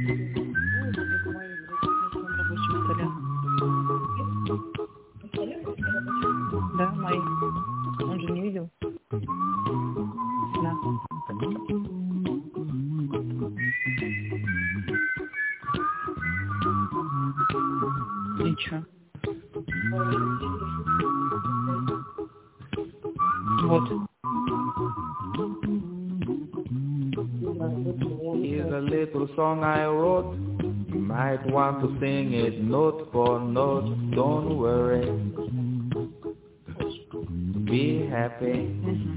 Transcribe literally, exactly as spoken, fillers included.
Да, мои. Он же не видел. Да. И чё? Вот. Here's a little song I wrote. You might want to sing it note for note. Don't worry. Be happy. Угу.